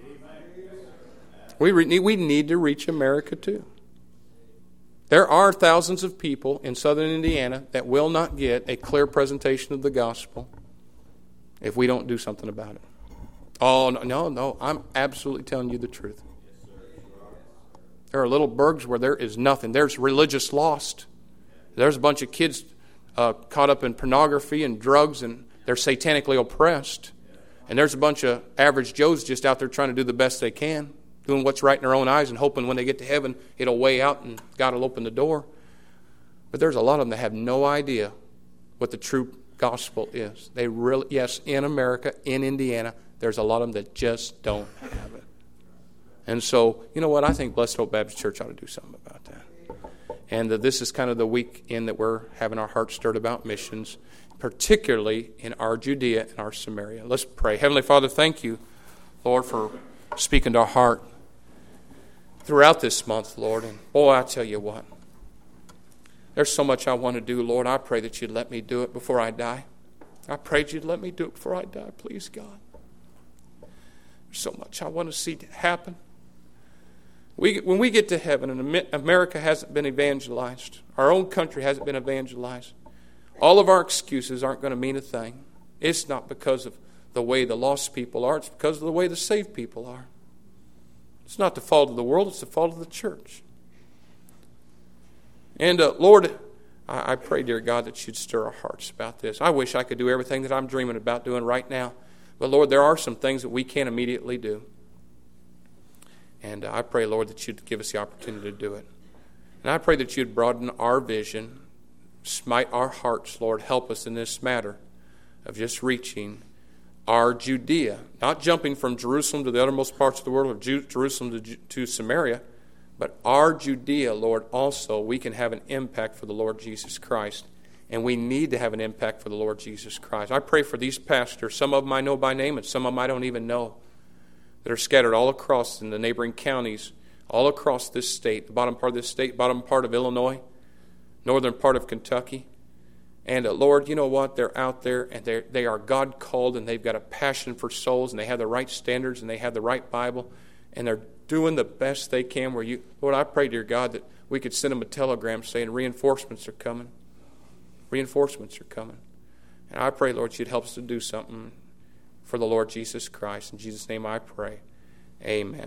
We need to reach America too. There are thousands of people in southern Indiana that will not get a clear presentation of the gospel if we don't do something about it. Oh, no, I'm absolutely telling you the truth. There are little burgs where there is nothing. There's religious lost. There's a bunch of kids caught up in pornography and drugs, and they're satanically oppressed. And there's a bunch of average Joes just out there trying to do the best they can, doing what's right in their own eyes and hoping when they get to heaven it'll weigh out and God will open the door. But there's a lot of them that have no idea what the true gospel is. They really, yes, in America, in Indiana, there's a lot of them that just don't have it. And so, you know what? I think Blessed Hope Baptist Church ought to do something about that. And this is kind of the weekend that we're having our hearts stirred about missions, particularly in our Judea and our Samaria. Let's pray. Heavenly Father, thank you, Lord, for speaking to our heart throughout this month, Lord. And boy, I tell you what, there's so much I want to do, Lord. I pray that you'd let me do it before I die. I prayed you'd let me do it before I die, please, God. There's so much I want to see happen. When we get to heaven and America hasn't been evangelized, our own country hasn't been evangelized, all of our excuses aren't going to mean a thing. It's not because of the way the lost people are. It's because of the way the saved people are. It's not the fault of the world. It's the fault of the church. And Lord, I pray, dear God, that you'd stir our hearts about this. I wish I could do everything that I'm dreaming about doing right now. But Lord, there are some things that we can't immediately do. And I pray, Lord, that you'd give us the opportunity to do it. And I pray that you'd broaden our vision, smite our hearts, Lord. Help us in this matter of just reaching our Judea, not jumping from Jerusalem to the uttermost parts of the world, or Jerusalem to Samaria, But our Judea, Lord, also we can have an impact for the Lord Jesus Christ. And we need to have an impact for the Lord Jesus Christ. I pray for these pastors. Some of them I know by name and some of them I don't even know, that are scattered all across in the neighboring counties, all across this state, the bottom part of this state, bottom part of Illinois, northern part of Kentucky. And Lord, you know what? They're out there and they are God-called and they've got a passion for souls and they have the right standards and they have the right Bible and they're doing the best they can. Lord, I pray, dear God, that we could send them a telegram saying reinforcements are coming. Reinforcements are coming. And I pray, Lord, you'd help us to do something for the Lord Jesus Christ. In Jesus' name I pray. Amen.